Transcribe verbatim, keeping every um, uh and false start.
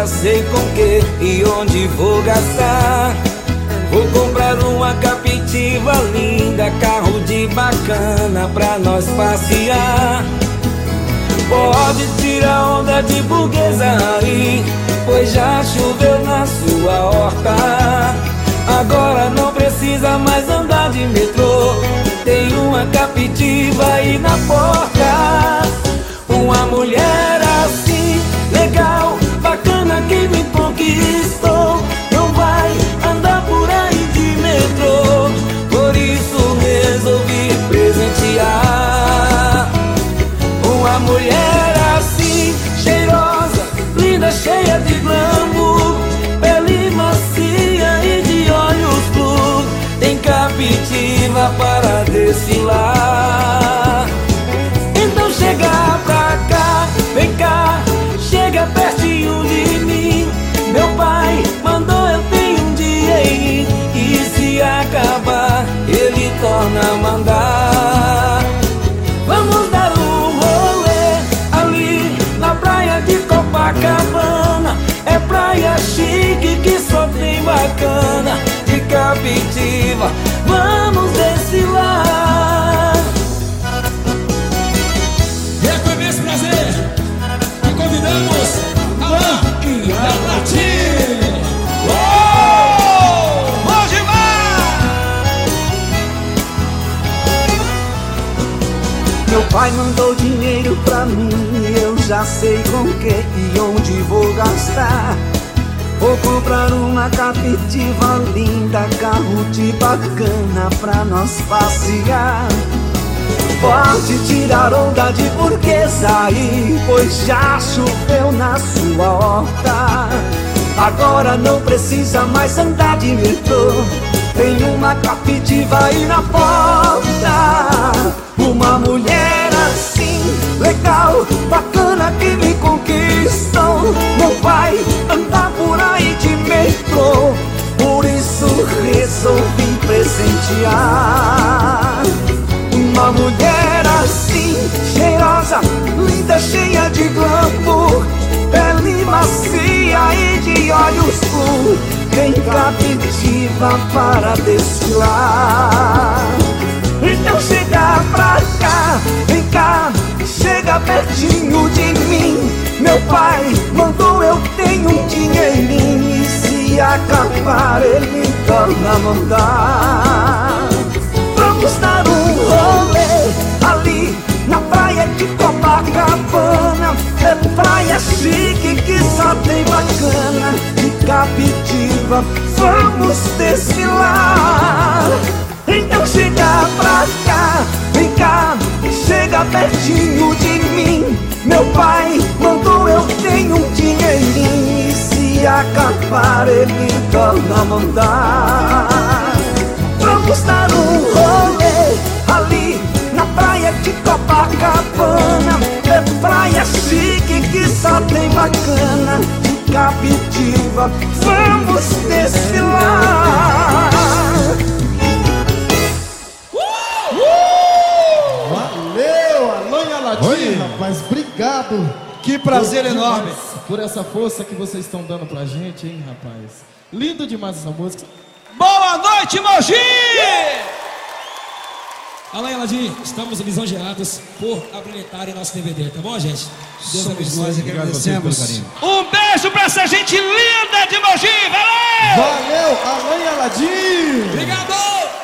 já sei com que e onde vou gastar. Vou comprar uma Captiva linda, carro de bacana pra nós passear. Pode tirar onda de burguesa aí, pois já choveu na sua horta. Agora não precisa mais andar de metrô, tem uma Captiva aí na porta. Uma mulher assim, legal, bacana, que me conquistou. Não vai andar por aí de metrô, por isso resolvi presentear. Uma mulher assim, cheirosa, linda, cheia de glamour, pele macia e de olhos blu. Tem Captiva para desfilar. Então chega pra cá, vem cá, chega pertinho de mim. Meu pai mandou, eu tenho um dinheirinho, e se acabar ele torna a mandar. Vamos dar um rolê ali na praia de Copacabana. É praia chique que só tem bacana. De Captiva vamos desfilar. E é com esse prazer que convidamos Alain e Latim. Oh! Bom demais! Meu pai mandou dinheiro pra mim, eu já sei com que e onde vou gastar. Vou comprar uma Captiva linda, carro de bacana pra nós passear. Pode tirar onda de burguesa aí, pois já choveu na sua horta. Agora não precisa mais andar de metrô, tem uma Captiva aí na porta. Uma mulher assim, legal, bacana, que me conquistou. Não vai andar por aí de metrô, por isso resolvi presentear. Uma mulher assim, cheirosa, linda, cheia de glamour, pele macia e de olhos blu. Tem Captiva para desfilar. Então chega pra cá, vem cá, chega pertinho de mim. Meu pai mandou, eu tenho um dinheirinho, e se acabar ele torna a mandar. Vamos dar um rolê ali na praia de Copacabana. É praia chique que só tem bacana. De Captiva vamos desfilar. Então chega pra cá, vem cá, chega pertinho de mim. Meu pai mandou, eu tenho um dinheirinho, e se acabar ele torna a mandar. Vamos dar um rolê ali na praia de Copacabana. É praia chique que só tem bacana. De Captiva vamos desfilar. Valeu, Alain e Aladim. Oi, rapaz, obrigado. Que prazer enorme por essa força que vocês estão dando pra gente, hein, rapaz. Lindo demais essa música. Boa noite, Mogi! Alain e Aladim, estamos lisonjeados por abrilhantarem nosso D V D, tá bom, gente? Deus abençoe. Nós que agradecemos. Um beijo pra essa gente linda de Mogi, valeu! Valeu, Alain e Aladim. Obrigado!